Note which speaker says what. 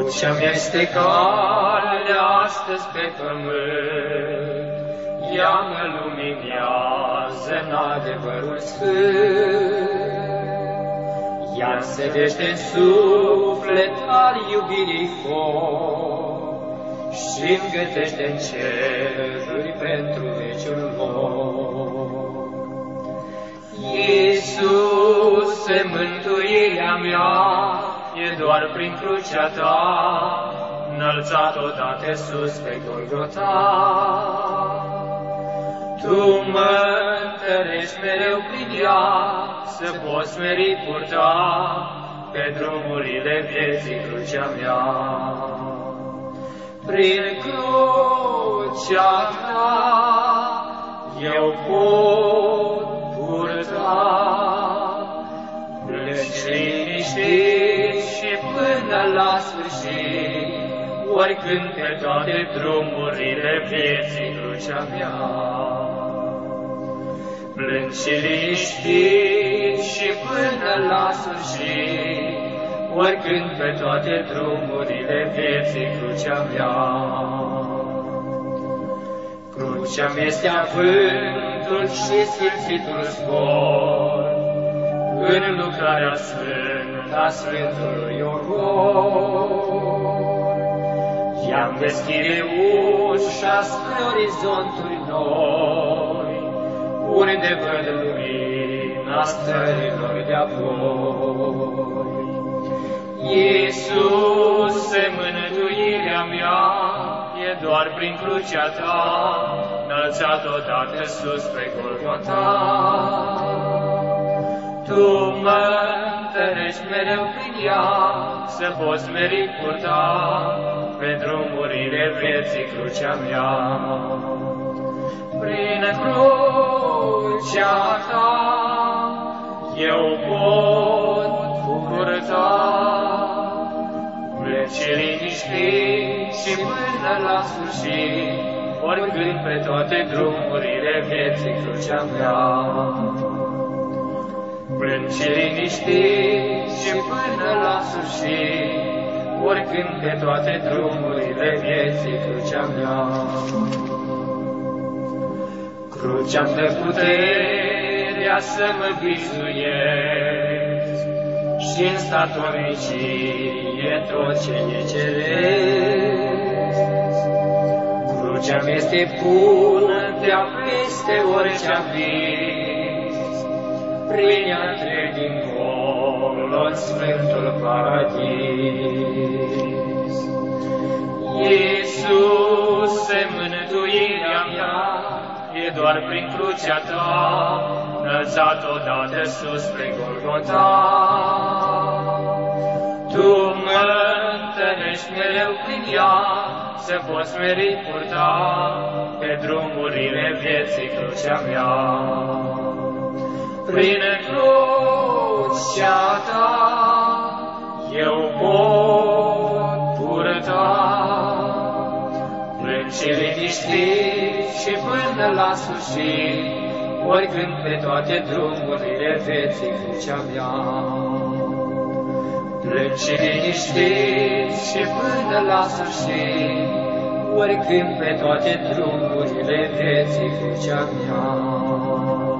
Speaker 1: Crucea mea este calea astăzi pe pământ, ea mă luminează în adevărul sfânt. Ea însedește în suflet al iubirii foc și-mi gătește în ceruri pentru veciul loc. Iisuse, mântuirea mea, e doar prin crucea ta, înălțat odată sus pe Golgota. Tu mă întărești mereu prin ea, să poți meri purta pe drumurile vieții crucea mea. Prin crucea ta eu pot purta, plâng și liniștit și până la sfârșit, oricând pe toate drumurile vieții crucea mea. Plâng și liniștit și până la sfârșit, oricând pe toate drumurile vieții crucea mea. Crucea mea este avântul și sfințitul zbor în lucrarea sfântă a Sfântului Ogor. I-am deschide ușa spre orizonturi noi, unde văd lumina stărilor de-apoi. Iisuse, mântuirea mea, e doar prin crucea ta, înălțat odată sus pe Golgota. Tu mă întărești mereu prin ea, să poți meri purta pe drumurile vieții crucea mea. Prin crucea ta eu pot purta, plâng și liniștit și până la sfârșit, oricând pe toate drumurile vieții crucea mea. Plâng și liniștit și până la sfârșit, oricând pe toate drumurile vieții crucea mea. Crucea-mi dă puterea să mă bizuiesc și-n statornicie tot ce e ceresc. Crucea-mi este puntea peste orice vis, prin ea trec dincolo-n sfântul paradis. Iisuse, mântuirea mea, e doar prin crucea ta, înălțat odată sus pe Golgota. Tu mă întărești mereu prin ea, să poți meri purta pe drumurile vieții crucea mea. Prin crucea ta eu pot purta, plâng și liniștit și până la sfârșit, oricând pe toate drumurile vieții crucea mea. Plâng și liniștit și până la sfârșit, oricând pe toate drumurile vieții crucea mea.